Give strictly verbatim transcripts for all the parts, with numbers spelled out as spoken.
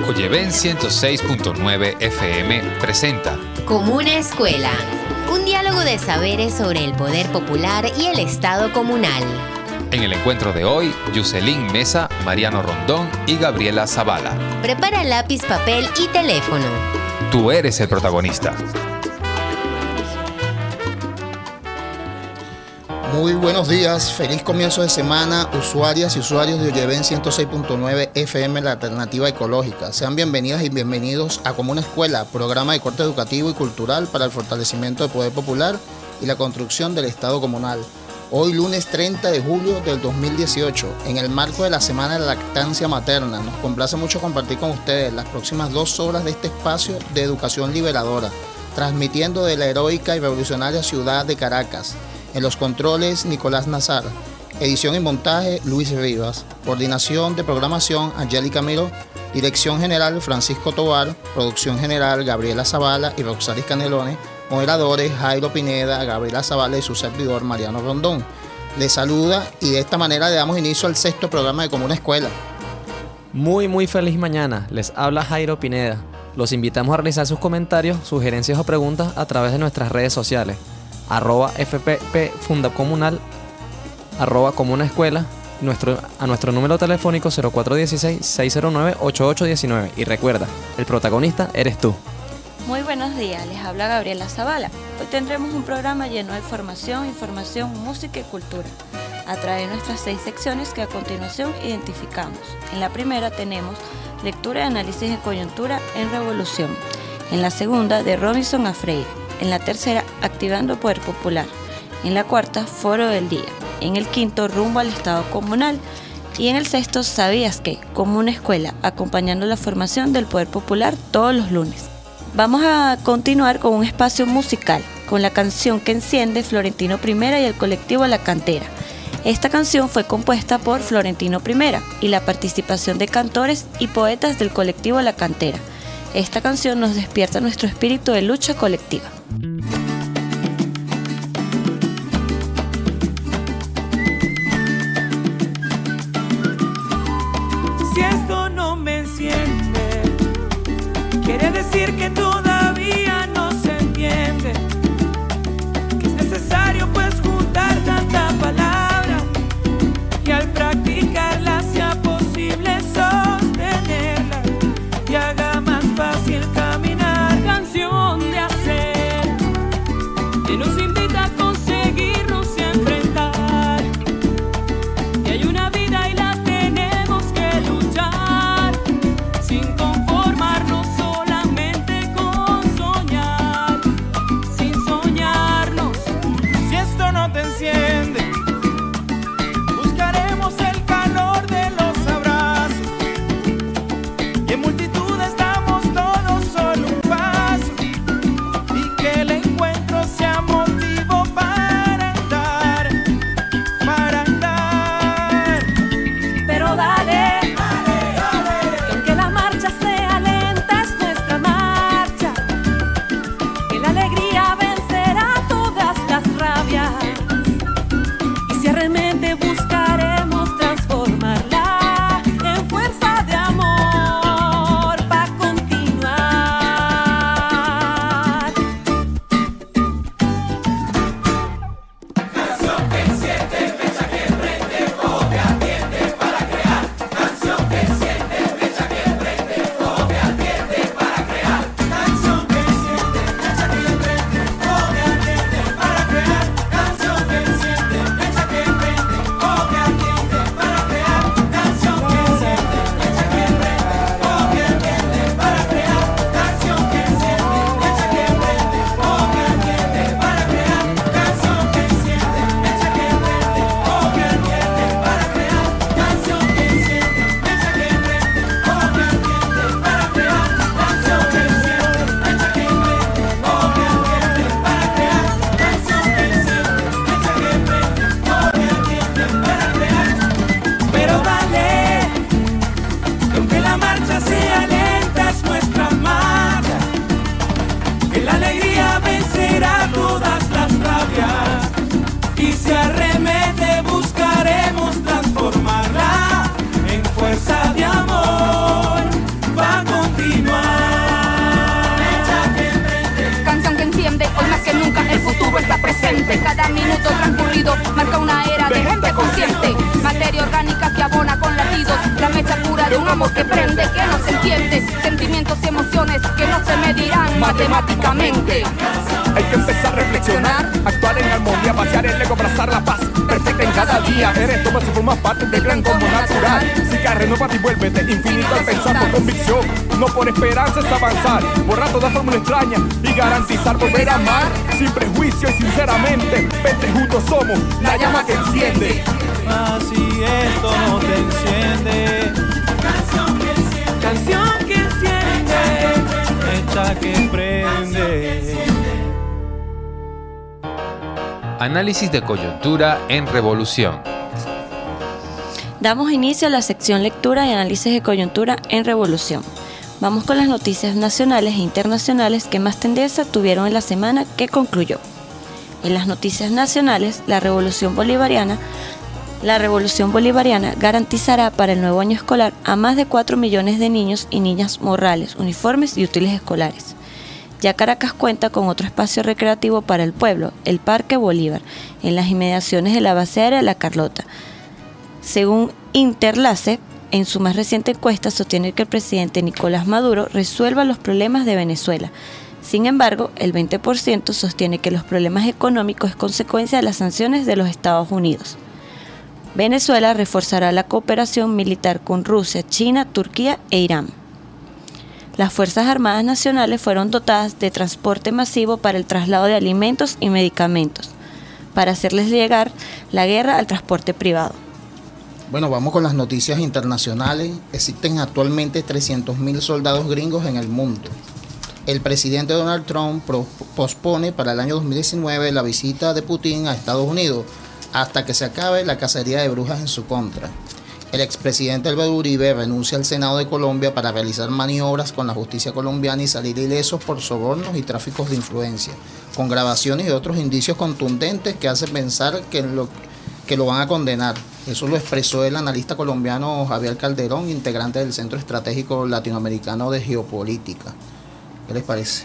Oyeven ciento seis punto nueve F M presenta Comuna Escuela, un diálogo de saberes sobre el poder popular y el Estado comunal. En el encuentro de hoy, Yuselín Mesa, Mariano Rondón y Gabriela Zavala. Prepara lápiz, papel y teléfono. Tú eres el protagonista. Muy buenos días, feliz comienzo de semana, usuarias y usuarios de Oyeven ciento seis punto nueve F M, la alternativa ecológica. Sean bienvenidas y bienvenidos a Comuna Escuela, programa de corte educativo y cultural para el fortalecimiento del poder popular y la construcción del Estado comunal. Hoy lunes treinta de julio del dos mil dieciocho, en el marco de la Semana de la Lactancia Materna, nos complace mucho compartir con ustedes las próximas dos horas de este espacio de educación liberadora, transmitiendo de la heroica y revolucionaria ciudad de Caracas. En los controles, Nicolás Nazar. Edición y montaje, Luis Rivas. Coordinación de programación, Angélica Miró. Dirección general, Francisco Tovar. Producción general, Gabriela Zavala y Roxaris Canelones. Moderadores, Jairo Pineda, Gabriela Zavala y su servidor, Mariano Rondón. Les saluda y de esta manera le damos inicio al sexto programa de Comuna Escuela. Muy, muy feliz mañana. Les habla Jairo Pineda. Los invitamos a realizar sus comentarios, sugerencias o preguntas a través de nuestras redes sociales. arroba fpp fundacomunal, arroba comuna escuela, nuestro, a nuestro número telefónico cero cuatro uno seis, seis cero nueve, ocho ocho uno nueve. Y recuerda, el protagonista eres tú. Muy buenos días, les habla Gabriela Zavala. Hoy tendremos un programa lleno de formación, información, música y cultura, a través de nuestras seis secciones que a continuación identificamos. En la primera tenemos lectura y análisis de coyuntura en Revolución. En la segunda, de Robinson a Freire. En la tercera, activando el poder popular. En la cuarta, foro del día. En el quinto, rumbo al Estado comunal. Y en el sexto, ¿sabías qué? Como una escuela, acompañando la formación del poder popular todos los lunes. Vamos a continuar con un espacio musical, con la canción que enciende Florentino Primera y el colectivo La Cantera. Esta canción fue compuesta por Florentino Primera y la participación de cantores y poetas del colectivo La Cantera. Esta canción nos despierta nuestro espíritu de lucha colectiva. Si esto no me enciende, quiere decir que todavía no se entiende que es necesario pues juntar tanta palabra y al practicarla sea posible sostenerla y haga más fácil caminar. Canción de hacer que nos invita a conseguirnos y a enfrentar, que hay una vida y la tenemos que luchar sin conformarnos solamente con presente. Cada minuto transcurrido marca una era de gente consciente. Materia orgánica que abona con latidos, la mecha pura de un amor que prende, que no se entiende. Sentimientos y emociones que no se medirán matemáticamente. Hay que empezar a reflexionar, actuar en armonía, vaciar el ego, abrazar la paz perfecta en cada día. Eres tú, si formas parte del gran combo natural. Si que renueva y vuélvete infinito al pensar por convicción, no por esperanza es avanzar. Borrar toda fórmula extraña y garantizar volver a amar sin prejuicio y sinceramente. Vete juntos somos la llama que enciende. Así esto no te enciende. Canción que enciende, canción que enciende, mecha que prende. Análisis de coyuntura en Revolución. Damos inicio a la sección lectura y análisis de coyuntura en Revolución. Vamos con las noticias nacionales e internacionales que más tendencia tuvieron en la semana que concluyó. En las noticias nacionales, la Revolución Bolivariana, la Revolución Bolivariana garantizará para el nuevo año escolar a más de cuatro millones de niños y niñas morrales, uniformes y útiles escolares. Ya Caracas cuenta con otro espacio recreativo para el pueblo, el Parque Bolívar, en las inmediaciones de la base aérea La Carlota. Según Interlace, en su más reciente encuesta sostiene que el presidente Nicolás Maduro resuelva los problemas de Venezuela. Sin embargo, el veinte por ciento sostiene que los problemas económicos es consecuencia de las sanciones de los Estados Unidos. Venezuela reforzará la cooperación militar con Rusia, China, Turquía e Irán. Las Fuerzas Armadas Nacionales fueron dotadas de transporte masivo para el traslado de alimentos y medicamentos, para hacerles llegar la guerra al transporte privado. Bueno, vamos con las noticias internacionales. Existen actualmente trescientos mil soldados gringos en el mundo. El presidente Donald Trump pro- pospone para el año dos mil diecinueve la visita de Putin a Estados Unidos hasta que se acabe la cacería de brujas en su contra. El expresidente Álvaro Uribe renuncia al Senado de Colombia para realizar maniobras con la justicia colombiana y salir ilesos por sobornos y tráficos de influencia, con grabaciones y otros indicios contundentes que hacen pensar que lo, que lo van a condenar. Eso lo expresó el analista colombiano Javier Calderón, integrante del Centro Estratégico Latinoamericano de Geopolítica. ¿Qué les parece?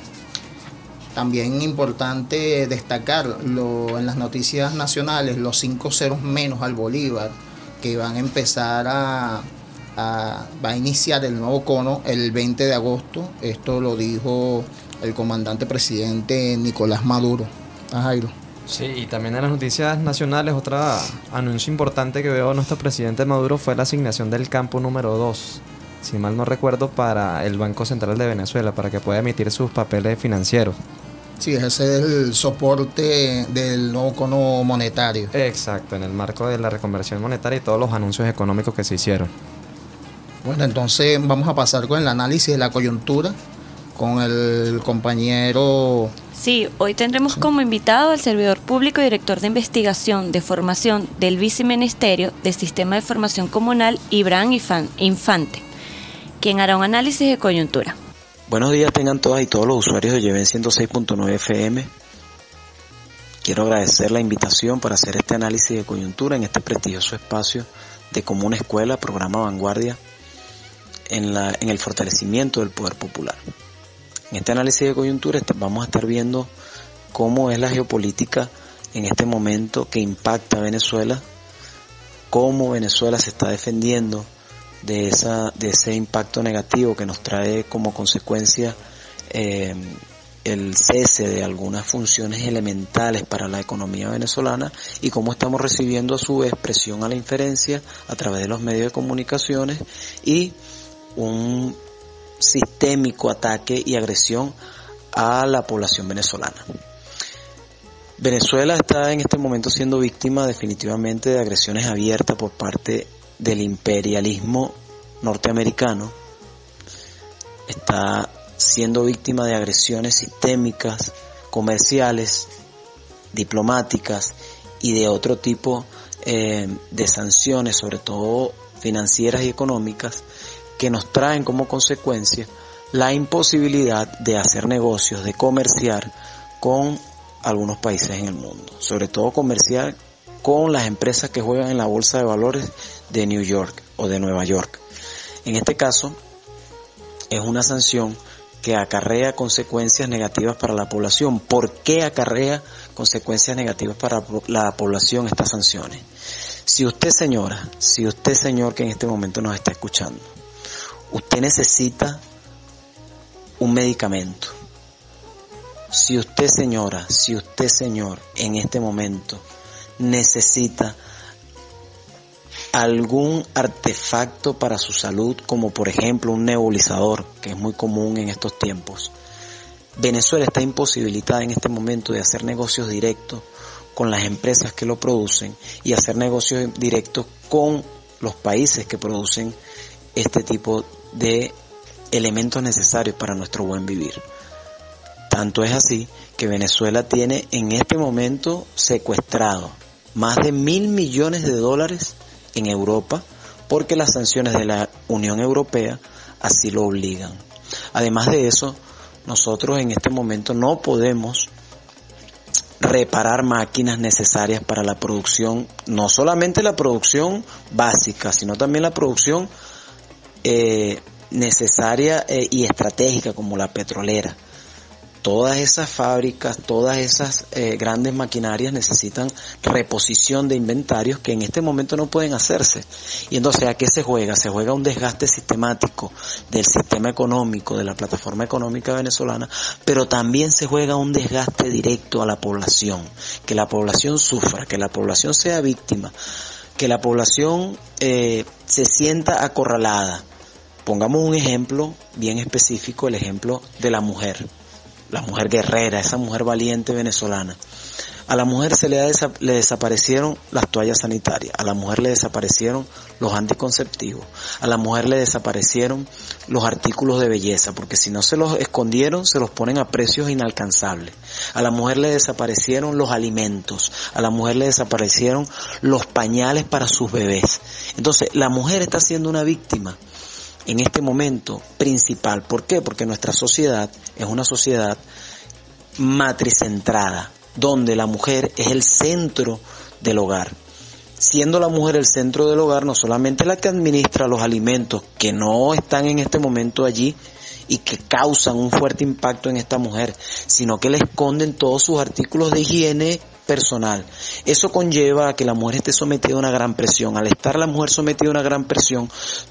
También importante destacar lo, en las noticias nacionales los cinco ceros menos al Bolívar, que van a empezar a, a, va a iniciar el nuevo cono el veinte de agosto. Esto lo dijo el comandante presidente Nicolás Maduro. Ah, Jairo. Sí, y también en las noticias nacionales, otro anuncio importante que veo nuestro presidente Maduro fue la asignación del campo número dos, si mal no recuerdo, para el Banco Central de Venezuela, para que pueda emitir sus papeles financieros. Sí, ese es el soporte del nuevo cono monetario. Exacto, en el marco de la reconversión monetaria y todos los anuncios económicos que se hicieron. Bueno, entonces vamos a pasar con el análisis de la coyuntura con el compañero... Sí, hoy tendremos como invitado al servidor público y director de investigación de formación del Viceministerio del Sistema de Formación Comunal, Ibrahim Infante, quien hará un análisis de coyuntura. Buenos días tengan todas y todos los usuarios de Lleven ciento seis punto nueve F M. Quiero agradecer la invitación para hacer este análisis de coyuntura en este prestigioso espacio de Comuna Escuela, programa Vanguardia, en, la, en el fortalecimiento del poder popular. En este análisis de coyuntura vamos a estar viendo cómo es la geopolítica en este momento que impacta a Venezuela, cómo Venezuela se está defendiendo de esa de ese impacto negativo que nos trae como consecuencia eh, el cese de algunas funciones elementales para la economía venezolana y cómo estamos recibiendo a su vez presión a la inferencia a través de los medios de comunicaciones y un sistémico ataque y agresión a la población venezolana. Venezuela está en este momento siendo víctima definitivamente de agresiones abiertas por parte del imperialismo norteamericano, está siendo víctima de agresiones sistémicas, comerciales, diplomáticas y de otro tipo eh, de sanciones, sobre todo financieras y económicas, que nos traen como consecuencia la imposibilidad de hacer negocios, de comerciar con algunos países en el mundo, sobre todo comerciar con las empresas que juegan en la bolsa de valores de New York o de Nueva York. En este caso, es una sanción que acarrea consecuencias negativas para la población. ¿Por qué acarrea consecuencias negativas para la población estas sanciones? Si usted, señora, si usted, señor, que en este momento nos está escuchando, usted necesita un medicamento. Si usted, señora, si usted, señor, en este momento necesita algún artefacto para su salud, como por ejemplo un nebulizador, que es muy común en estos tiempos, Venezuela está imposibilitada en este momento de hacer negocios directos con las empresas que lo producen y hacer negocios directos con los países que producen este tipo de elementos necesarios para nuestro buen vivir. Tanto es así que Venezuela tiene en este momento secuestrado más de mil millones de dólares en Europa, porque las sanciones de la Unión Europea así lo obligan. Además de eso, nosotros en este momento no podemos reparar máquinas necesarias para la producción, no solamente la producción básica, sino también la producción eh, necesaria eh, y estratégica, como la petrolera. Todas esas fábricas, todas esas eh, grandes maquinarias necesitan reposición de inventarios que en este momento no pueden hacerse. Y entonces, ¿a qué se juega? Se juega un desgaste sistemático del sistema económico, de la plataforma económica venezolana, pero también se juega un desgaste directo a la población, que la población sufra, que la población sea víctima, que la población eh, se sienta acorralada. Pongamos un ejemplo bien específico, el ejemplo de la mujer. La mujer guerrera, esa mujer valiente venezolana. A la mujer se le, ha desa- le desaparecieron las toallas sanitarias, a la mujer le desaparecieron los anticonceptivos, a la mujer le desaparecieron los artículos de belleza, porque si no se los escondieron, se los ponen a precios inalcanzables. A la mujer le desaparecieron los alimentos, a la mujer le desaparecieron los pañales para sus bebés. Entonces, la mujer está siendo una víctima en este momento principal. ¿Por qué? Porque nuestra sociedad es una sociedad matricentrada, donde la mujer es el centro del hogar. Siendo la mujer el centro del hogar, no solamente la que administra los alimentos que no están en este momento allí y que causan un fuerte impacto en esta mujer, sino que le esconden todos sus artículos de higiene personal. Eso conlleva a que la mujer esté sometida a una gran presión. Al estar la mujer sometida a una gran presión,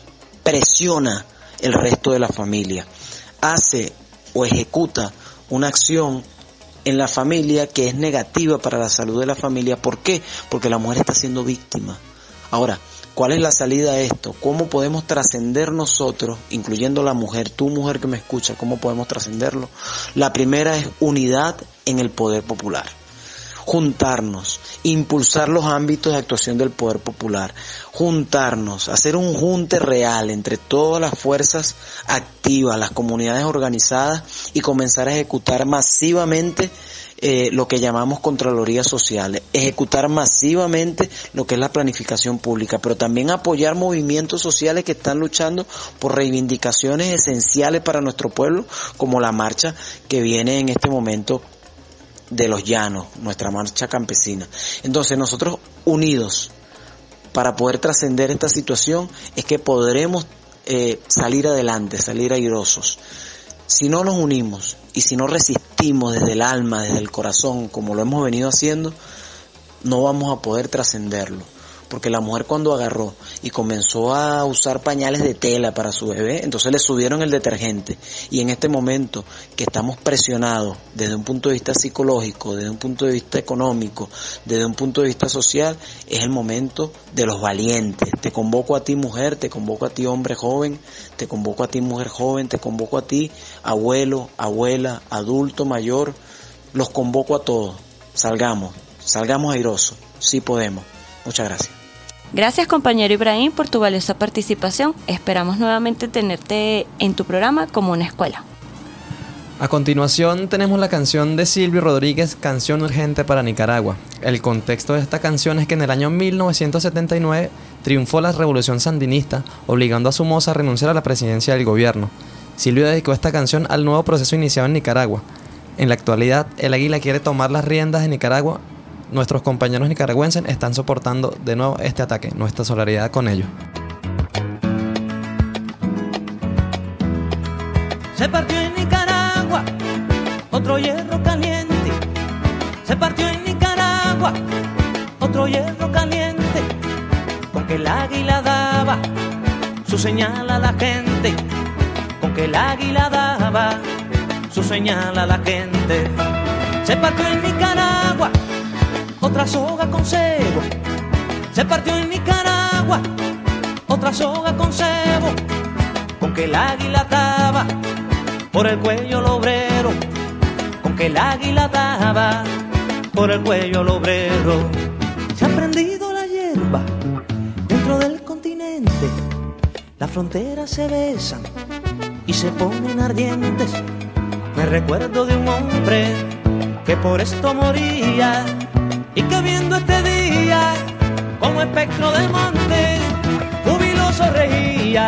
presiona el resto de la familia, hace o ejecuta una acción en la familia que es negativa para la salud de la familia. ¿Por qué? Porque la mujer está siendo víctima. Ahora, ¿cuál es la salida a esto? ¿Cómo podemos trascender nosotros, incluyendo la mujer, tú mujer que me escucha, cómo podemos trascenderlo? La primera es unidad en el poder popular. Juntarnos, impulsar los ámbitos de actuación del poder popular, juntarnos, hacer un junte real entre todas las fuerzas activas, las comunidades organizadas, y comenzar a ejecutar masivamente eh, lo que llamamos Contraloría Social, ejecutar masivamente lo que es la planificación pública, pero también apoyar movimientos sociales que están luchando por reivindicaciones esenciales para nuestro pueblo, como la marcha que viene en este momento de los llanos, nuestra marcha campesina. Entonces, nosotros unidos para poder trascender esta situación es que podremos eh, salir adelante, salir airosos. Si no nos unimos y si no resistimos desde el alma, desde el corazón, como lo hemos venido haciendo, no vamos a poder trascenderlo. Porque la mujer, cuando agarró y comenzó a usar pañales de tela para su bebé, entonces le subieron el detergente. Y en este momento que estamos presionados desde un punto de vista psicológico, desde un punto de vista económico, desde un punto de vista social, es el momento de los valientes. Te convoco a ti, mujer, te convoco a ti, hombre joven, te convoco a ti, mujer joven, te convoco a ti, abuelo, abuela, adulto, mayor, los convoco a todos. Salgamos, salgamos airosos, sí podemos. Muchas gracias. Gracias, compañero Ibrahim, por tu valiosa participación. Esperamos nuevamente tenerte en tu programa como una escuela. A continuación tenemos la canción de Silvio Rodríguez, Canción Urgente para Nicaragua. El contexto de esta canción es que en el año mil novecientos setenta y nueve triunfó la revolución sandinista, obligando a Somoza a renunciar a la presidencia del gobierno. Silvio dedicó esta canción al nuevo proceso iniciado en Nicaragua. En la actualidad, el Águila quiere tomar las riendas de Nicaragua. Nuestros compañeros nicaragüenses están soportando de nuevo este ataque, nuestra solidaridad con ellos. Se partió en Nicaragua otro hierro caliente. Se partió en Nicaragua otro hierro caliente. Con que el águila daba su señal a la gente. Con que el águila daba su señal a la gente. Se partió en Nicaragua otra soga con cebo. Se partió en Nicaragua otra soga con cebo. Con que el águila ataba por el cuello al obrero. Con que el águila ataba por el cuello al obrero. Se ha prendido la hierba dentro del continente. Las fronteras se besan y se ponen ardientes. Me recuerdo de un hombre que por esto moría y que viendo este día como espectro del monte jubiloso reía.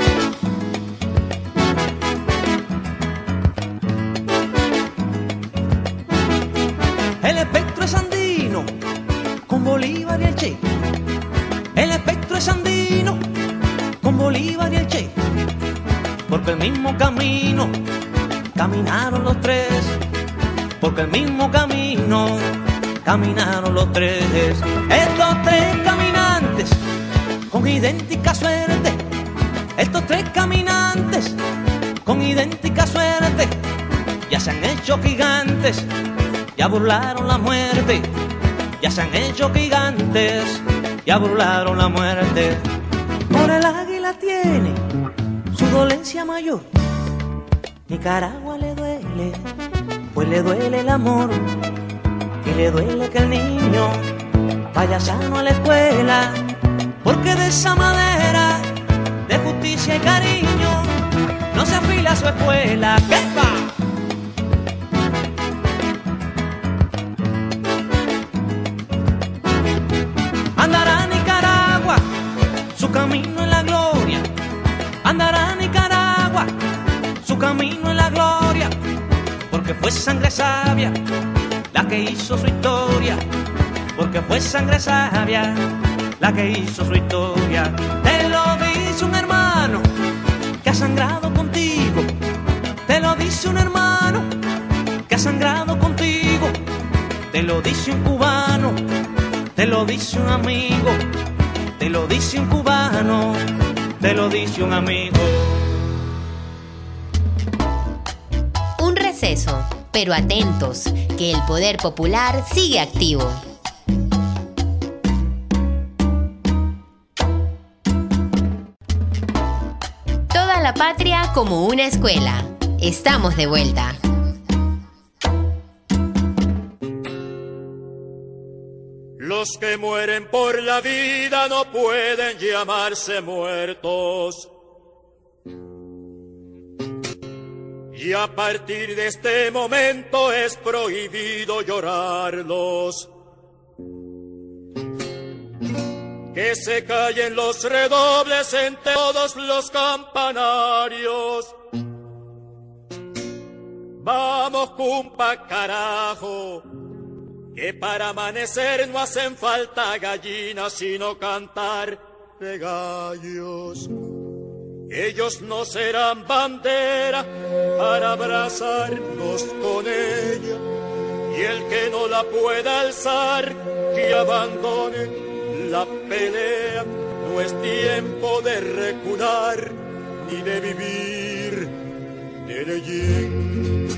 El espectro es andino con Bolívar y el Che. El espectro es andino con Bolívar y el Che. Porque el mismo camino caminaron los tres. Porque el mismo camino caminaron los tres. Estos tres caminantes con idéntica suerte. Estos tres caminantes con idéntica suerte. Ya se han hecho gigantes. Ya burlaron la muerte. Ya se han hecho gigantes. Ya burlaron la muerte. Por el águila tiene su dolencia mayor. Nicaragua le duele, pues le duele el amor. Y le duele que el niño vaya sano a la escuela. Porque de esa madera de justicia y cariño no se afila su escuela. ¿Qué va? Andará Nicaragua su camino en la gloria. Andará Nicaragua su camino en la gloria. Porque fue sangre sabia la que hizo su historia. Porque fue sangre sabia la que hizo su historia. Te lo dice un hermano que ha sangrado contigo. Te lo dice un hermano que ha sangrado contigo. Te lo dice un cubano. Te lo dice un amigo. Te lo dice un cubano. Te lo dice un amigo. Un receso, pero atentos, que el poder popular sigue activo. Toda la patria como una escuela. Estamos de vuelta. Los que mueren por la vida no pueden llamarse muertos. Y a partir de este momento es prohibido llorarlos. Que se callen los redobles en todos los campanarios. Vamos, cumpa, carajo, que para amanecer no hacen falta gallinas, sino cantar de gallos. Ellos no serán bandera para abrazarnos con ella, y el que no la pueda alzar, que abandone la pelea. No es tiempo de recular ni de vivir de leyendas.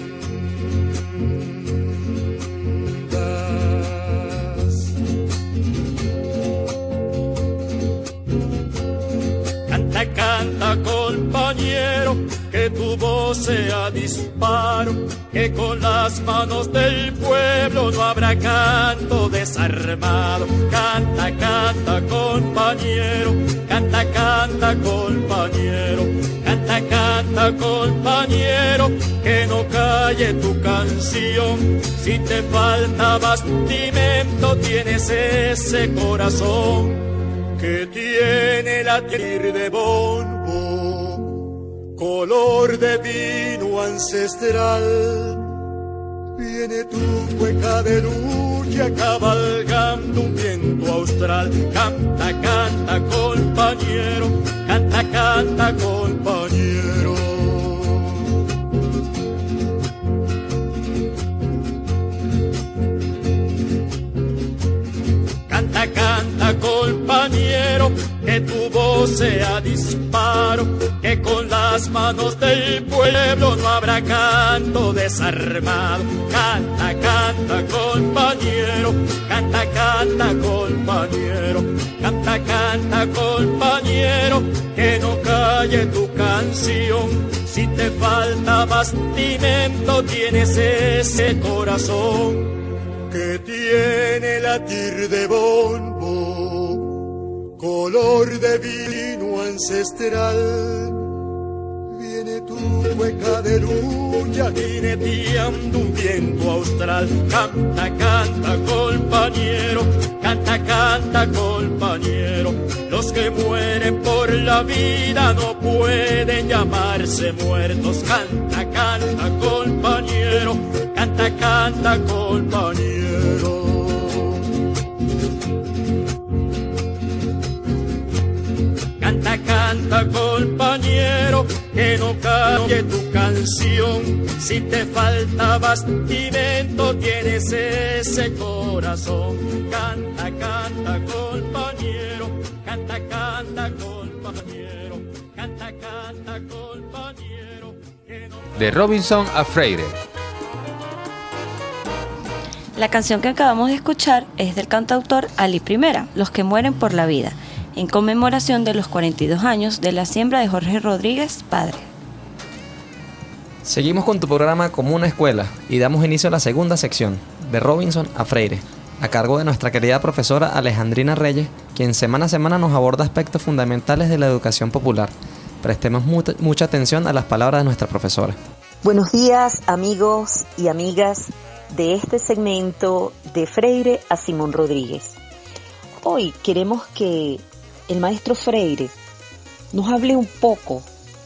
Canta, canta, compañero, que tu voz sea disparo, que con las manos del pueblo no habrá canto desarmado. Canta, canta, compañero, canta, canta, compañero, canta, canta, compañero, que no calle tu canción. Si te falta bastimento, tienes ese corazón que tiene latir de bombo, color de vino ancestral. Viene tu cueca de lucha cabalgando un viento austral. Canta, canta, compañero, canta, canta, compañero. todo sea disparo, que con las manos del pueblo no habrá canto desarmado. Canta, canta, compañero, canta, canta, compañero, canta, canta, compañero, que no calle tu canción. Si te falta bastimento, tienes ese corazón que tiene latir de bombo, color de vino ancestral. Viene tu cueca de lucha jineteando un viento austral. Canta, canta, compañero, canta, canta, compañero. Los que mueren por la vida no pueden llamarse muertos. Canta, canta, compañero, canta, canta, compañero. Canta, canta, compañero, que no cambie tu canción. Si te falta bastimento, tienes ese corazón. Canta, canta, compañero, canta, canta, compañero, canta, canta, compañero. Que no... De Robinson a Freire. La canción que acabamos de escuchar es del cantautor Ali Primera, Los que mueren por la vida, en conmemoración de los cuarenta y dos años de la siembra de Jorge Rodríguez, padre. Seguimos con tu programa Como una Escuela y damos inicio a la segunda sección, de Robinson a Freire, a cargo de nuestra querida profesora Alejandrina Reyes, quien semana a semana nos aborda aspectos fundamentales de la educación popular. Prestemos mu- mucha atención a las palabras de nuestra profesora. Buenos días, amigos y amigas de este segmento de Freire a Simón Rodríguez. Hoy queremos que el maestro Freire nos hable un poco,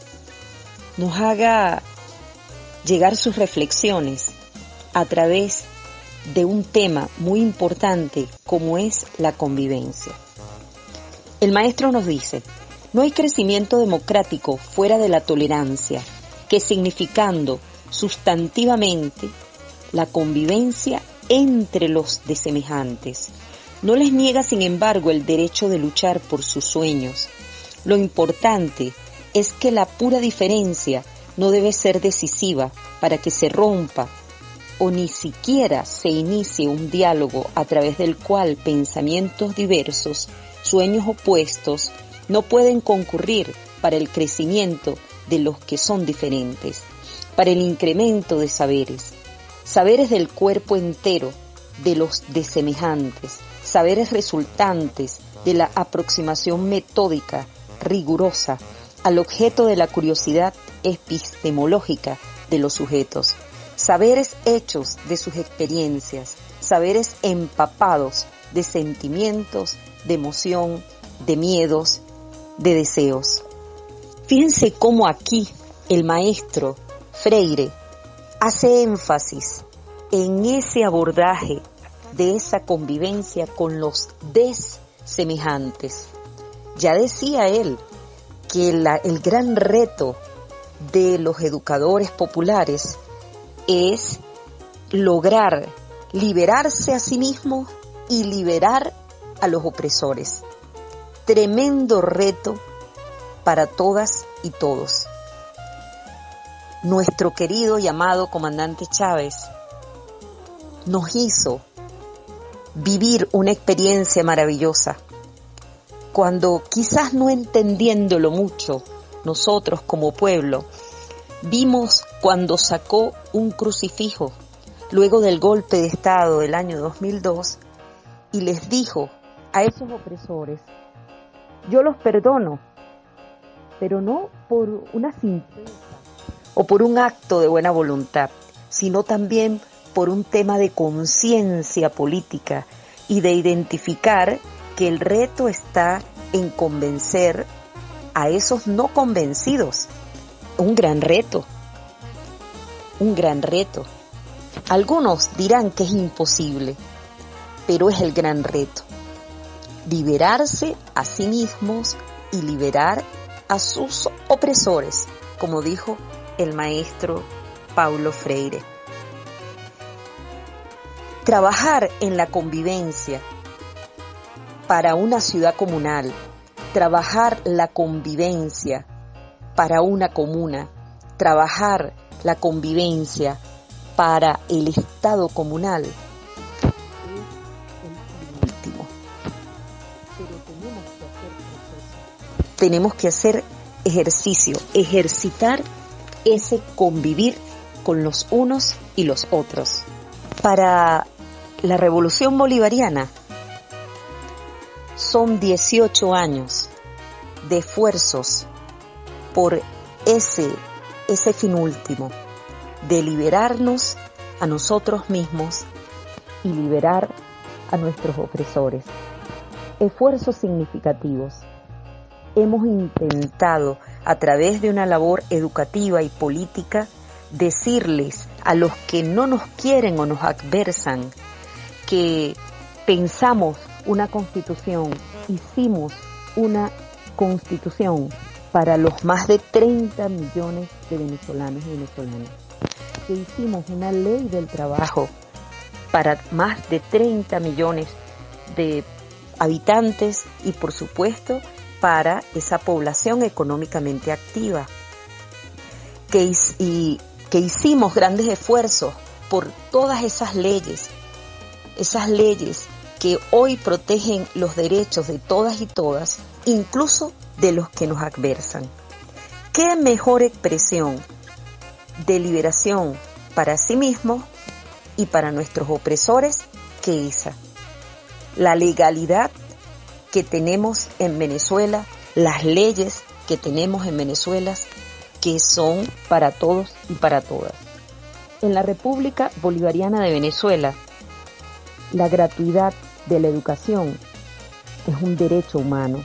nos haga llegar sus reflexiones a través de un tema muy importante como es la convivencia. El maestro nos dice: no hay crecimiento democrático fuera de la tolerancia, que significando sustantivamente la convivencia entre los desemejantes. No les niega, sin embargo, el derecho de luchar por sus sueños. Lo importante es que la pura diferencia no debe ser decisiva para que se rompa o ni siquiera se inicie un diálogo a través del cual pensamientos diversos, sueños opuestos, no pueden concurrir para el crecimiento de los que son diferentes, para el incremento de saberes, saberes del cuerpo entero de los desemejantes, saberes resultantes de la aproximación metódica, rigurosa, al objeto de la curiosidad epistemológica de los sujetos, saberes hechos de sus experiencias, saberes empapados de sentimientos, de emoción, de miedos, de deseos. Fíjense cómo aquí el maestro Freire hace énfasis en ese abordaje de esa convivencia con los desemejantes. Ya decía él que la, el gran reto de los educadores populares es lograr liberarse a sí mismos y liberar a los opresores. Tremendo reto para todas y todos. Nuestro querido y amado comandante Chávez nos hizo vivir una experiencia maravillosa, cuando quizás no entendiéndolo mucho, nosotros como pueblo, vimos cuando sacó un crucifijo luego del golpe de Estado del año dos mil dos y les dijo a esos opresores: yo los perdono, pero no por una simpleza o por un acto de buena voluntad, sino también por un tema de conciencia política y de identificar que el reto está en convencer a esos no convencidos. Un gran reto, un gran reto. Algunos dirán que es imposible, pero es el gran reto. Liberarse a sí mismos y liberar a sus opresores, como dijo el maestro Paulo Freire. Trabajar en la convivencia para una ciudad comunal, trabajar la convivencia para una comuna, trabajar la convivencia para el Estado comunal, es el último. Pero tenemos que hacer proceso. Tenemos que hacer ejercicio, ejercitar ese convivir con los unos y los otros. Para la Revolución Bolivariana son dieciocho años de esfuerzos por ese, ese fin último, de liberarnos a nosotros mismos y liberar a nuestros opresores. Esfuerzos significativos. Hemos intentado, a través de una labor educativa y política, decirles a los que no nos quieren o nos adversan que pensamos una constitución, hicimos una constitución para los más de treinta millones de venezolanos y venezolanas, que hicimos una ley del trabajo para más de treinta millones de habitantes y, por supuesto, para esa población económicamente activa, que, y, que hicimos grandes esfuerzos por todas esas leyes, esas leyes que hoy protegen los derechos de todas y todas, incluso de los que nos adversan. ¿Qué mejor expresión de liberación para sí mismos y para nuestros opresores que esa? La legalidad que tenemos en Venezuela, las leyes que tenemos en Venezuela, que son para todos y para todas. En la República Bolivariana de Venezuela, la gratuidad de la educación es un derecho humano.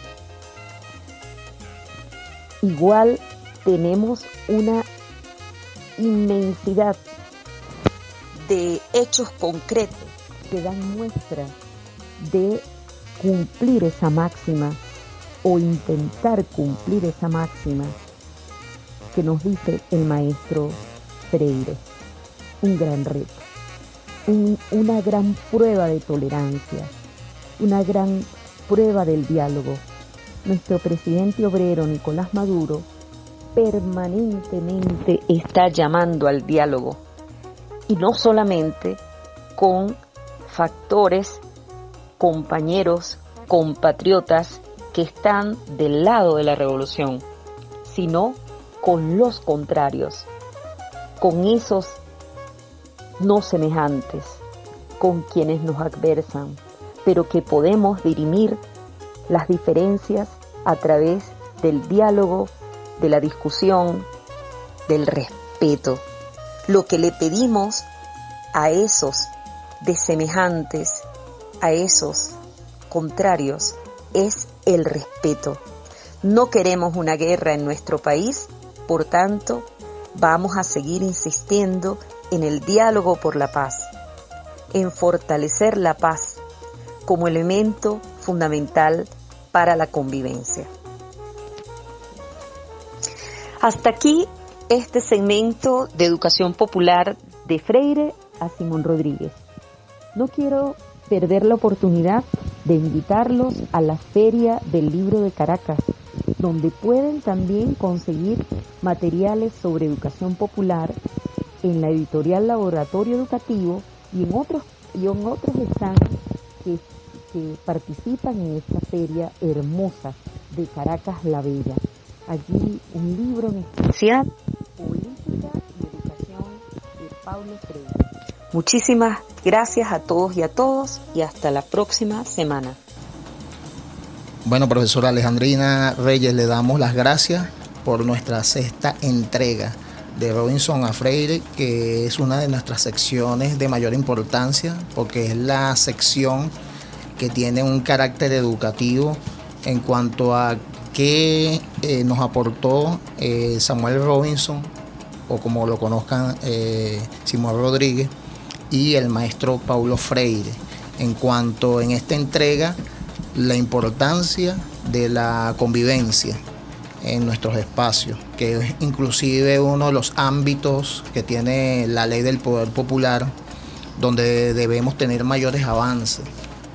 Igual tenemos una inmensidad de hechos concretos que dan muestra de cumplir esa máxima o intentar cumplir esa máxima que nos dice el maestro Freire. Un gran reto, un, una gran prueba de tolerancia, una gran prueba del diálogo. Nuestro presidente obrero Nicolás Maduro permanentemente está llamando al diálogo, y no solamente con factores, compañeros, compatriotas que están del lado de la revolución, sino con los contrarios, con esos no semejantes, con quienes nos adversan, pero que podemos dirimir las diferencias a través del diálogo, de la discusión, del respeto. Lo que le pedimos a esos desemejantes, a esos contrarios, es el respeto. No queremos una guerra en nuestro país, por tanto, vamos a seguir insistiendo en el diálogo por la paz, en fortalecer la paz como elemento fundamental para la convivencia. Hasta aquí este segmento de Educación Popular de Freire a Simón Rodríguez. No quiero perder la oportunidad de invitarlos a la Feria del Libro de Caracas, donde pueden también conseguir materiales sobre educación popular en la editorial Laboratorio Educativo y en otros, y en otros stands que, que participan en esta feria hermosa de Caracas la Bella. Allí un libro en especial, Política y Educación, de Paulo Freire. Muchísimas gracias a todos y a todos y hasta la próxima semana. Bueno, profesora Alejandrina Reyes, le damos las gracias por nuestra sexta entrega de Robinson a Freire, que es una de nuestras secciones de mayor importancia porque es la sección que tiene un carácter educativo en cuanto a qué eh, nos aportó eh, Samuel Robinson, o como lo conozcan, eh, Simón Rodríguez, y el maestro Paulo Freire, en cuanto en esta entrega la importancia de la convivencia en nuestros espacios, que es inclusive uno de los ámbitos que tiene la ley del poder popular, donde debemos tener mayores avances,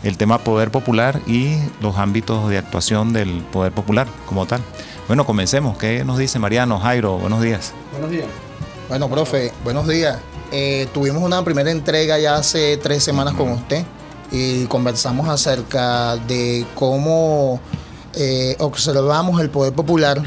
el tema poder popular y los ámbitos de actuación del poder popular como tal. Bueno, comencemos. ¿Qué nos dice Mariano, Jairo? Buenos días. Buenos días. Bueno, profe, buenos días. Eh, tuvimos una primera entrega ya hace tres semanas con usted y conversamos acerca de cómo eh, observamos el poder popular,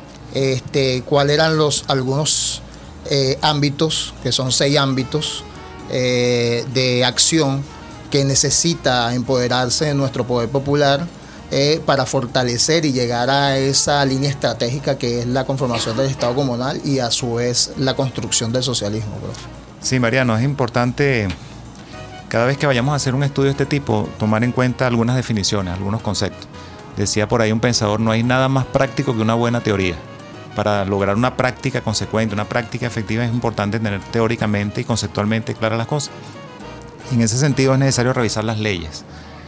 este, cuáles eran los algunos eh, ámbitos, que son seis ámbitos eh, de acción que necesita empoderarse de nuestro poder popular eh, para fortalecer y llegar a esa línea estratégica que es la conformación del Estado comunal y a su vez la construcción del socialismo, profe. Sí, Mariano, es importante cada vez que vayamos a hacer un estudio de este tipo tomar en cuenta algunas definiciones, algunos conceptos. Decía por ahí un pensador, no hay nada más práctico que una buena teoría. Para lograr una práctica consecuente, una práctica efectiva, es importante tener teóricamente y conceptualmente claras las cosas. En ese sentido es necesario revisar las leyes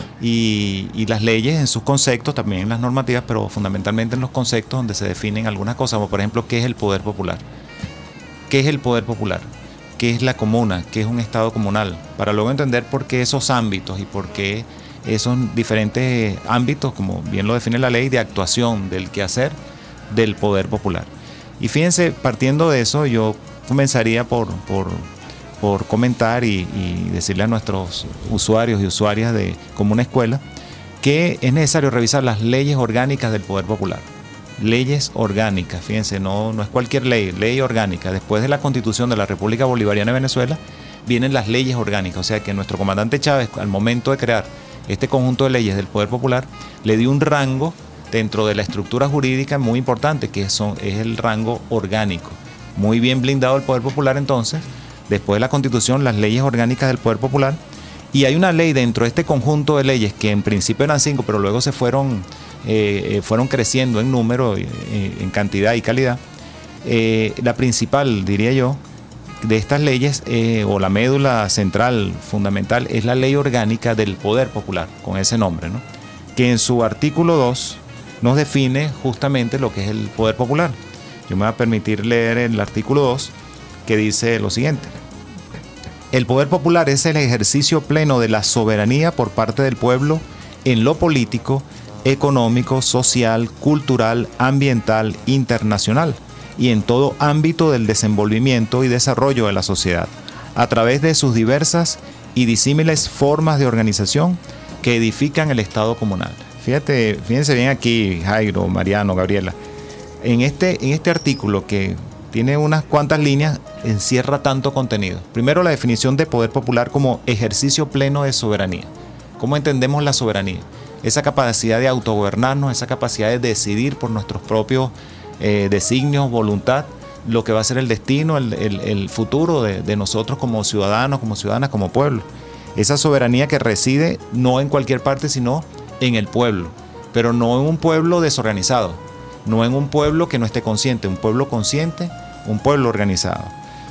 y, y las leyes en sus conceptos, también en las normativas, pero fundamentalmente en los conceptos donde se definen algunas cosas, como por ejemplo, ¿qué es el poder popular? ¿Qué es el poder popular? ¿Qué es la comuna? ¿Qué es un estado comunal? Para luego entender por qué esos ámbitos y por qué esos diferentes ámbitos, como bien lo define la ley, de actuación, del quehacer del poder popular. Y fíjense, partiendo de eso, yo comenzaría por... por por comentar y, y decirle a nuestros usuarios y usuarias de Comuna Escuela que es necesario revisar las leyes orgánicas del poder popular. Leyes orgánicas, fíjense, no, no es cualquier ley, ley orgánica. Después de la Constitución de la República Bolivariana de Venezuela vienen las leyes orgánicas, o sea que nuestro comandante Chávez, al momento de crear este conjunto de leyes del poder popular, le dio un rango dentro de la estructura jurídica muy importante, que son, es el rango orgánico. Muy bien blindado el poder popular entonces. Después de la Constitución, las leyes orgánicas del poder popular, y hay una ley dentro de este conjunto de leyes que en principio eran cinco, pero luego se fueron, eh, fueron creciendo en número, eh, en cantidad y calidad. Eh, la principal, diría yo, de estas leyes, eh, o la médula central fundamental, es la Ley Orgánica del Poder Popular, con ese nombre, ¿no? Que en su artículo dos nos define justamente lo que es el poder popular. Yo me voy a permitir leer el artículo dos, que dice lo siguiente: el poder popular es el ejercicio pleno de la soberanía por parte del pueblo en lo político, económico, social, cultural, ambiental, internacional y en todo ámbito del desenvolvimiento y desarrollo de la sociedad, a través de sus diversas y disímiles formas de organización que edifican el Estado comunal. Fíjate, fíjense bien aquí, Jairo, Mariano, Gabriela, en este, en este artículo que tiene unas cuantas líneas, encierra tanto contenido. Primero, la definición de poder popular como ejercicio pleno de soberanía. ¿Cómo entendemos la soberanía? Esa capacidad de autogobernarnos, esa capacidad de decidir por nuestros propios eh, designios, voluntad, lo que va a ser el destino, el, el, el futuro de, de nosotros como ciudadanos, como ciudadanas, como pueblo. Esa soberanía que reside no en cualquier parte, sino en el pueblo, pero no en un pueblo desorganizado, no en un pueblo que no esté consciente, un pueblo consciente, un pueblo organizado.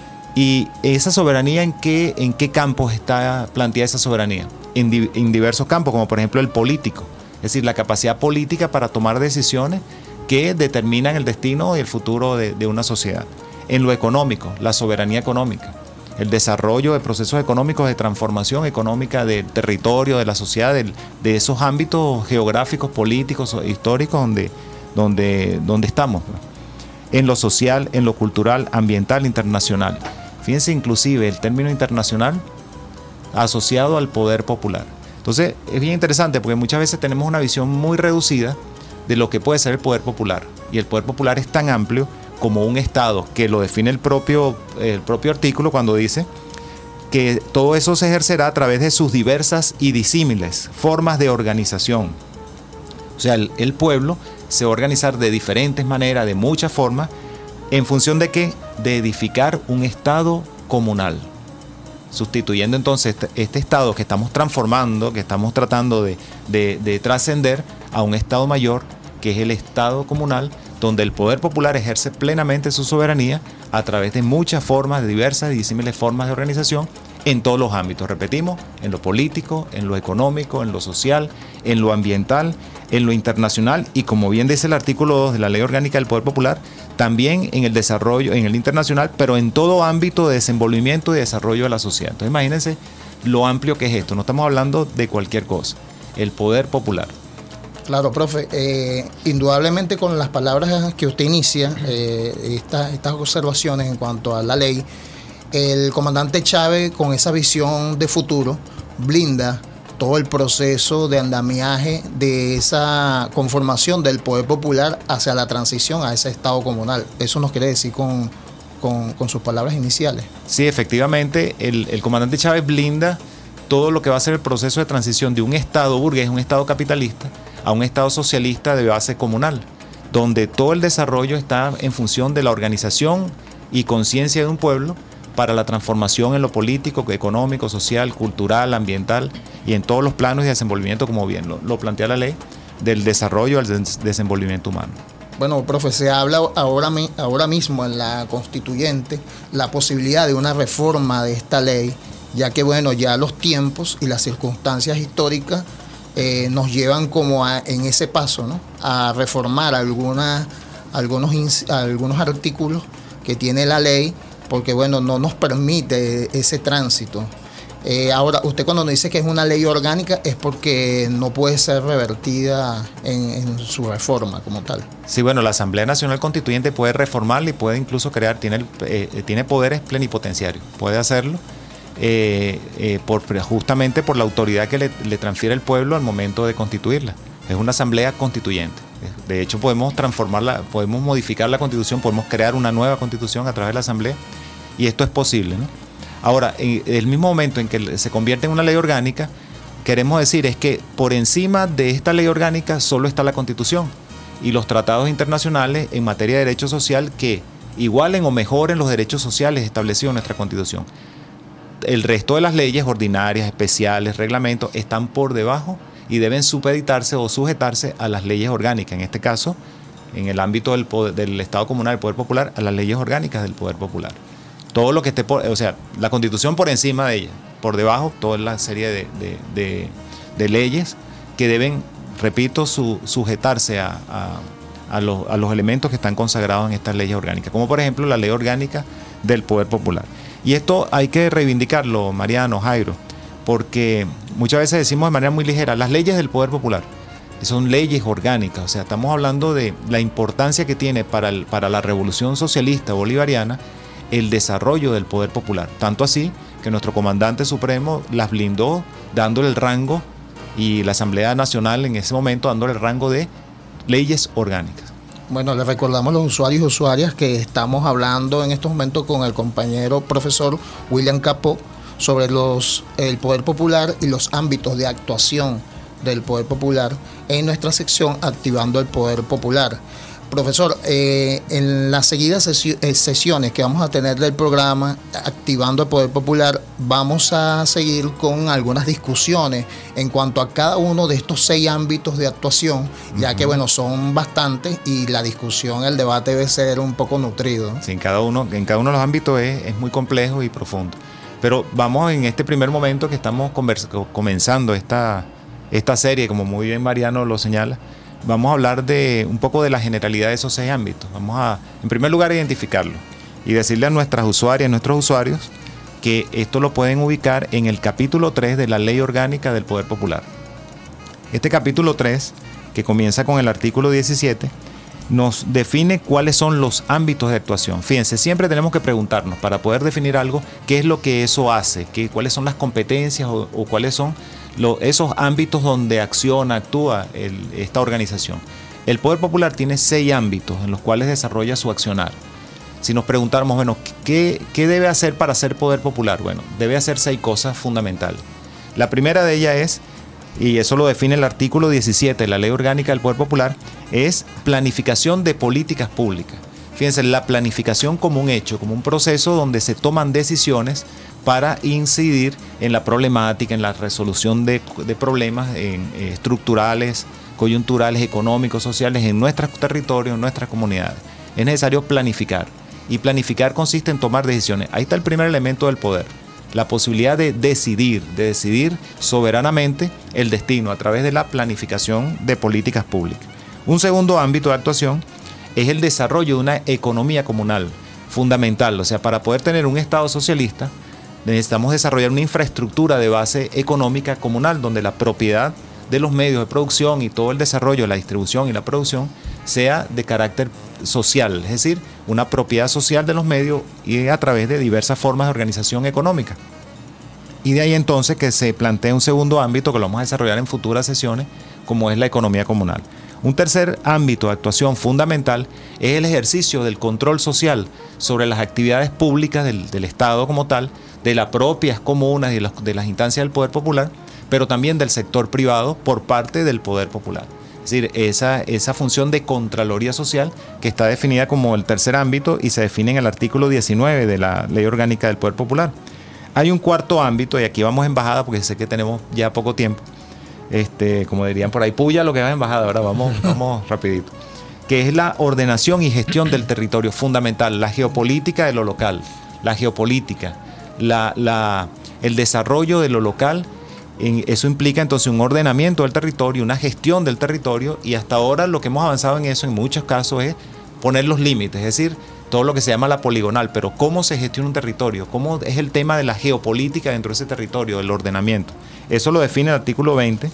Y esa soberanía, ¿en qué, en qué campos está planteada esa soberanía? En, di, en diversos campos, como por ejemplo el político, es decir, la capacidad política para tomar decisiones que determinan el destino y el futuro de, de una sociedad. En lo económico, la soberanía económica, el desarrollo de procesos económicos de transformación económica del territorio, de la sociedad, de, de esos ámbitos geográficos, políticos, históricos donde Donde, donde estamos, en lo social, en lo cultural, ambiental, internacional. Fíjense, inclusive el término internacional asociado al poder popular. Entonces es bien interesante porque muchas veces tenemos una visión muy reducida de lo que puede ser el poder popular, y el poder popular es tan amplio como un Estado, que lo define el propio, el propio artículo cuando dice que todo eso se ejercerá a través de sus diversas y disímiles formas de organización. O sea, el, el pueblo se va a organizar de diferentes maneras, de muchas formas, ¿en función de qué? De edificar un Estado comunal. Sustituyendo entonces este, este Estado que estamos transformando, que estamos tratando de, de, de trascender a un Estado mayor, que es el Estado comunal, donde el poder popular ejerce plenamente su soberanía a través de muchas formas, de diversas y disímiles formas de organización, en todos los ámbitos. Repetimos, en lo político, en lo económico, en lo social, en lo ambiental, en lo internacional y, como bien dice el artículo dos de la Ley Orgánica del Poder Popular, también en el desarrollo, en el internacional, pero en todo ámbito de desenvolvimiento y desarrollo de la sociedad. Entonces imagínense lo amplio que es esto. No estamos hablando de cualquier cosa. El poder popular. Claro, profe. Eh, indudablemente con las palabras que usted inicia, eh, esta, estas observaciones en cuanto a la ley, el comandante Chávez, con esa visión de futuro, blinda todo el proceso de andamiaje de esa conformación del poder popular hacia la transición a ese Estado comunal. Eso nos quiere decir con, con, con sus palabras iniciales. Sí, efectivamente, el, el comandante Chávez blinda todo lo que va a ser el proceso de transición de un Estado burgués, un Estado capitalista, a un Estado socialista de base comunal, donde todo el desarrollo está en función de la organización y conciencia de un pueblo para la transformación en lo político, económico, social, cultural, ambiental y en todos los planos de desenvolvimiento, como bien lo, lo plantea la ley, del desarrollo al des- desenvolvimiento humano. Bueno, profe, se habla ahora, ahora mismo en la constituyente la posibilidad de una reforma de esta ley, ya que bueno, ya los tiempos y las circunstancias históricas eh, nos llevan como a, en ese paso, ¿no?, a reformar algunas, algunos, algunos artículos que tiene la ley, porque bueno, no nos permite ese tránsito. Eh, ahora, usted cuando nos dice que es una ley orgánica es porque no puede ser revertida en, en su reforma como tal. Sí, bueno, la Asamblea Nacional Constituyente puede reformarla y puede incluso crear, tiene, eh, tiene poderes plenipotenciarios, puede hacerlo eh, eh, por, justamente por la autoridad que le, le transfiere el pueblo al momento de constituirla. Es una Asamblea Constituyente. De hecho, podemos transformarla, podemos modificar la Constitución, podemos crear una nueva Constitución a través de la Asamblea, y esto es posible, ¿no? Ahora, en el mismo momento en que se convierte en una ley orgánica, queremos decir es que por encima de esta ley orgánica solo está la Constitución y los tratados internacionales en materia de derecho social que igualen o mejoren los derechos sociales establecidos en nuestra Constitución. El resto de las leyes ordinarias, especiales, reglamentos, están por debajo y deben supeditarse o sujetarse a las leyes orgánicas, en este caso, en el ámbito del, poder, del Estado comunal, del Poder Popular, a las leyes orgánicas del Poder Popular. Todo lo que esté, por, o sea, la Constitución por encima de ella, por debajo, toda la serie de, de, de, de leyes que deben, repito, su, sujetarse a, a, a, los, a los elementos que están consagrados en estas leyes orgánicas, como por ejemplo la Ley Orgánica del Poder Popular. Y esto hay que reivindicarlo, Mariano, Jairo, porque muchas veces decimos de manera muy ligera, las leyes del Poder Popular son leyes orgánicas, o sea, estamos hablando de la importancia que tiene para, el, para la revolución socialista bolivariana el desarrollo del poder popular, tanto así que nuestro comandante supremo las blindó dándole el rango, y la Asamblea Nacional en ese momento dándole el rango de leyes orgánicas. Bueno, les recordamos a los usuarios y usuarias que estamos hablando en estos momentos con el compañero profesor William Capó sobre los, el poder popular y los ámbitos de actuación del poder popular en nuestra sección Activando el Poder Popular. Profesor, eh, en las seguidas sesiones que vamos a tener del programa Activando el Poder Popular, vamos a seguir con algunas discusiones en cuanto a cada uno de estos seis ámbitos de actuación, ya uh-huh. que bueno, son bastantes y la discusión, el debate debe ser un poco nutrido. Sí, en cada uno, en cada uno de los ámbitos es, es muy complejo y profundo. Pero vamos en este primer momento que estamos conversa, comenzando esta, esta serie, como muy bien Mariano lo señala, vamos a hablar de un poco de la generalidad de esos seis ámbitos. Vamos a, en primer lugar, identificarlo y decirle a nuestras usuarias, a nuestros usuarios, que esto lo pueden ubicar en el capítulo tres de la Ley Orgánica del Poder Popular. Este capítulo tres, que comienza con el artículo diecisiete, nos define cuáles son los ámbitos de actuación. Fíjense, siempre tenemos que preguntarnos, para poder definir algo, qué es lo que eso hace, qué, cuáles son las competencias o, o cuáles son Lo, esos ámbitos donde acciona, actúa el, esta organización. El Poder Popular tiene seis ámbitos en los cuales desarrolla su accionar. Si nos preguntáramos, bueno, ¿qué, qué debe hacer para ser Poder Popular? Bueno, debe hacer seis cosas fundamentales. La primera de ellas es, y eso lo define el artículo diecisiete de la Ley Orgánica del Poder Popular, es planificación de políticas públicas. Fíjense, la planificación como un hecho, como un proceso donde se toman decisiones para incidir en la problemática, en la resolución de, de problemas en, eh, estructurales, coyunturales, económicos, sociales en nuestros territorios, en nuestras comunidades. Es necesario planificar, y planificar consiste en tomar decisiones. Ahí está el primer elemento del poder, la posibilidad de decidir, de decidir soberanamente el destino a través de la planificación de políticas públicas. Un segundo ámbito de actuación es el desarrollo de una economía comunal fundamental, o sea, para poder tener un Estado socialista necesitamos desarrollar una infraestructura de base económica comunal donde la propiedad de los medios de producción y todo el desarrollo, la distribución y la producción sea de carácter social, es decir, una propiedad social de los medios y a través de diversas formas de organización económica. Y de ahí entonces que se plantea un segundo ámbito que lo vamos a desarrollar en futuras sesiones, como es la economía comunal. Un tercer ámbito de actuación fundamental es el ejercicio del control social sobre las actividades públicas del, del Estado como tal, de las propias comunas y de, los, de las instancias del poder popular, pero también del sector privado por parte del poder popular. Es decir, esa, esa función de Contraloría Social que está definida como el tercer ámbito y se define en el artículo diecinueve de la Ley Orgánica del Poder Popular. Hay un cuarto ámbito, y aquí vamos en bajada porque sé que tenemos ya poco tiempo, este, como dirían por ahí, puya lo que va en bajada, ahora vamos, vamos rapidito, que es la ordenación y gestión del territorio fundamental, la geopolítica de lo local, la geopolítica, la, la, el desarrollo de lo local. Eso implica entonces un ordenamiento del territorio, una gestión del territorio, y hasta ahora lo que hemos avanzado en eso en muchos casos es poner los límites, es decir, todo lo que se llama la poligonal, pero cómo se gestiona un territorio, cómo es el tema de la geopolítica dentro de ese territorio, del ordenamiento. Eso lo define el artículo veinte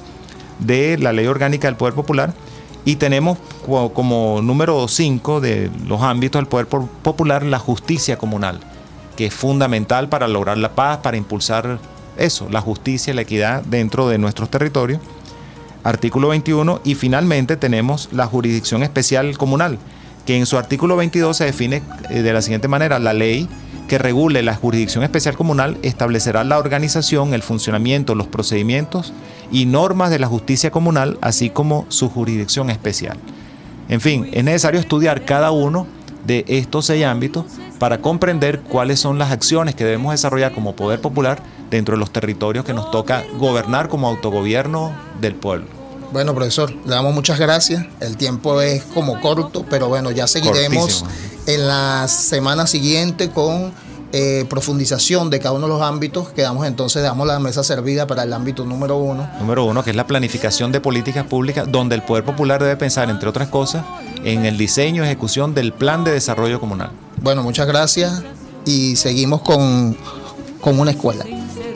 de la Ley Orgánica del Poder Popular, y tenemos como número cinco de los ámbitos del Poder Popular la justicia comunal, que es fundamental para lograr la paz, para impulsar eso, la justicia y la equidad dentro de nuestros territorios. Artículo veintiuno, y finalmente tenemos la jurisdicción especial comunal, que en su artículo veintidós se define de la siguiente manera: la ley que regule la jurisdicción especial comunal establecerá la organización, el funcionamiento, los procedimientos y normas de la justicia comunal, así como su jurisdicción especial. En fin, es necesario estudiar cada uno de estos seis ámbitos para comprender cuáles son las acciones que debemos desarrollar como poder popular dentro de los territorios que nos toca gobernar como autogobierno del pueblo. Bueno, profesor, le damos muchas gracias. El tiempo es como corto, pero bueno, ya seguiremos Cortísimo. en la semana siguiente con eh, profundización de cada uno de los ámbitos. Quedamos entonces, damos la mesa servida para el ámbito número uno. Número uno, que es la planificación de políticas públicas, donde el poder popular debe pensar, entre otras cosas, en el diseño y ejecución del plan de desarrollo comunal. Bueno, muchas gracias y seguimos con, con una escuela.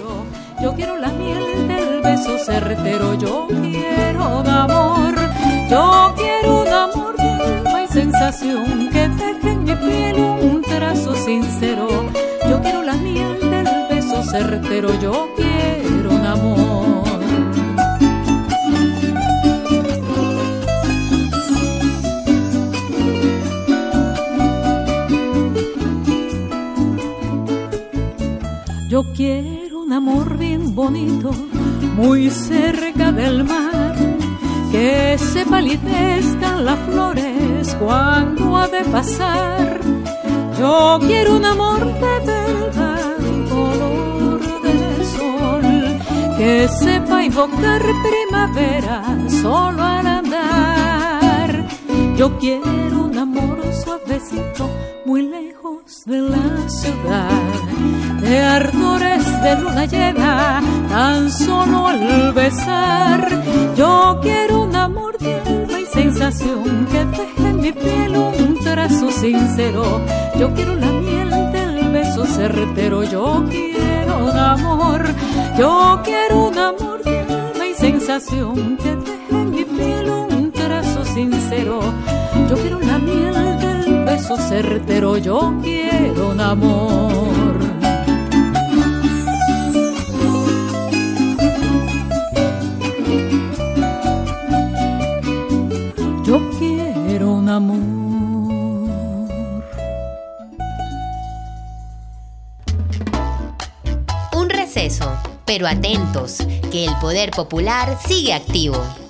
Yo quiero la miel del beso certero, yo quiero un amor, yo quiero un amor de alma y sensación que deje en mi piel un trazo sincero. Yo quiero la miel del beso certero, yo quiero un amor. Yo quiero un amor bien bonito, muy cerca del mar, que se palidezcan las flores cuando ha de pasar. Yo quiero un amor de verdad, color de sol, que sepa invocar primavera solo al andar. Yo quiero un amor suavecito, muy lejos de la ciudad, de ardores de luna llena, tan solo al besar. Yo quiero un amor de alma y sensación que deje en mi piel un trazo sincero. Yo quiero la miel del beso certero, yo quiero un amor, yo quiero un amor de alma y sensación que deje en mi piel un trazo sincero. Yo quiero la miel del beso certero, yo quiero un amor. Yo quiero un amor. Un receso, pero atentos, que el poder popular sigue activo.